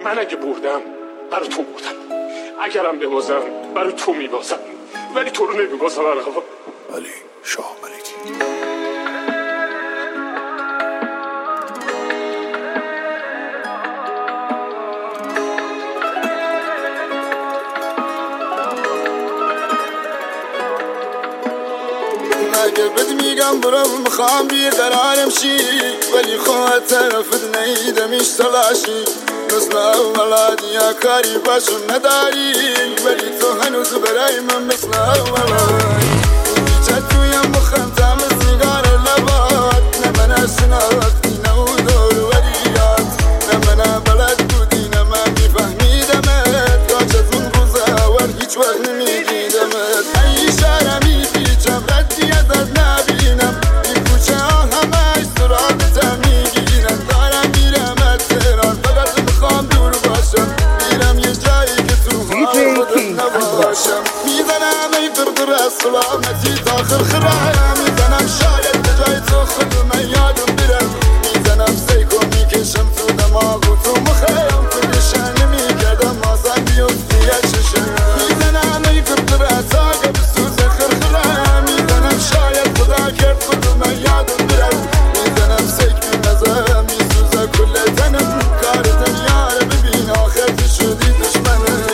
من اگه بردم برای تو بردم، اگرم ببازم برای تو میبازم، ولی تو رو نمیبازم. علی شاه ملکی. اگر بد میگم برم میخوام بیقرارم شی، ولی خواهد طرفت نیدمش تلاشی. مثل اولاد یا کاری باشون نداری، ولی تو هنوز برای من مثل اولاد. چه تویم مخم تام سیگار لبات، نمنا شناختی نو دور وریات، نمنا بلد بودی نما میفهمیدمت، کاش از اون روزا ور هیچ وقت نمیدیدمت. ای شرمی پیچم ردی ازت نبینم، این کوچه ها همش سراغتم میگیرم. دارم میرم از تهران فقط میخوام دور باشم، میرم یه جایی که تو خودت نباشم. میزنم ای قرقر از سلامتی تا خرخره، میزنم شاید به جای تو خود من یادم برم. میزنم سیکو میکشم تو دماغ و تو مخم، فکرشن نمیکردم آسان بیفتی یه چشم. میزنم ای قرقر از آگه بسوز خرخره، میزنم شاید خدا کرد خود من یادم برم. میزنم سیک بی مزه میسوزه کل تنم، کار دنیا رو ببین آخر تو شدی دشمنم.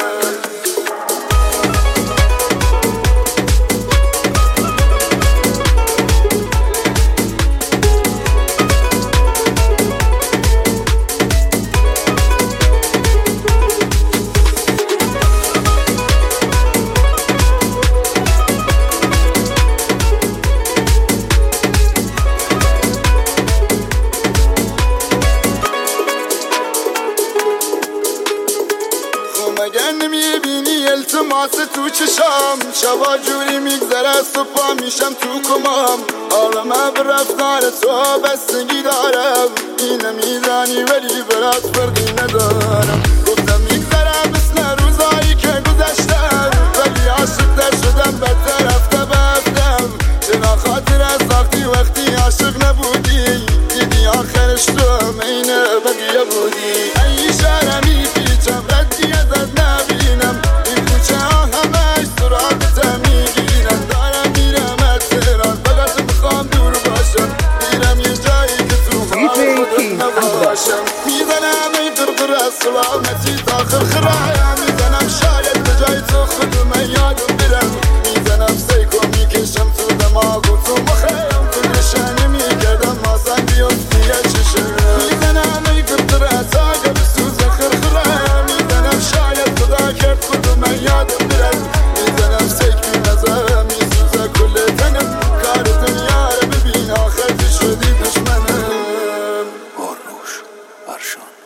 مگر نمیبینی التماس تو چشام، شبا جوری میگذره صبح میشم تو کمام. عالمه به رفتار تو بستگی دارم، اینه میدانی ولی برات فرقی ندارم. گفتم میگذره مثل روزایی که گذشتم، ولی عاشق در شدم بدتر هفته به هفتم. چرا خاطر از وقتی عاشق نبودی، دیدی آخرش تو مین بقیه بودی. ای شرمی پیچم ردی ازت نبینم، این کوچه ها همش سراغتم میگیرم. دارم میرم از تهران فقط میخوام دور باشم، میرم یه جایی که تو خودت نباشم. میزنم ای قرقر از سلامتی تا خرخره، میزنم شاید به جای تو خود من یادم برم. میزنم سیکو میکشم تو دماغ و تو مخم، فکرشن نمیکردم آسان بیفتی یه چشم. میزنم ای قرقر از آگه بسوز خرخره، میزنم شاید خدا کرد خود من یادم برم. میزنم سیک بی مزه میسوزه کل تنم، کار دنیا رو ببین آخر تو شدی دشمنم. آرنوش ارشان.